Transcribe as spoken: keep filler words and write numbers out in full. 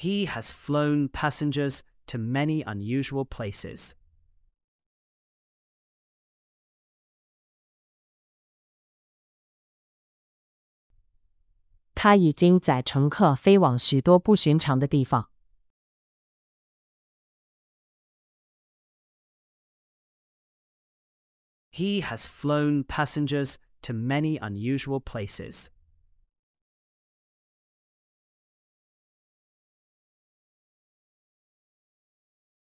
He has flown passengers to many unusual places. 他已经载乘客飞往许多不寻常的地方。 He has flown passengers to many unusual places.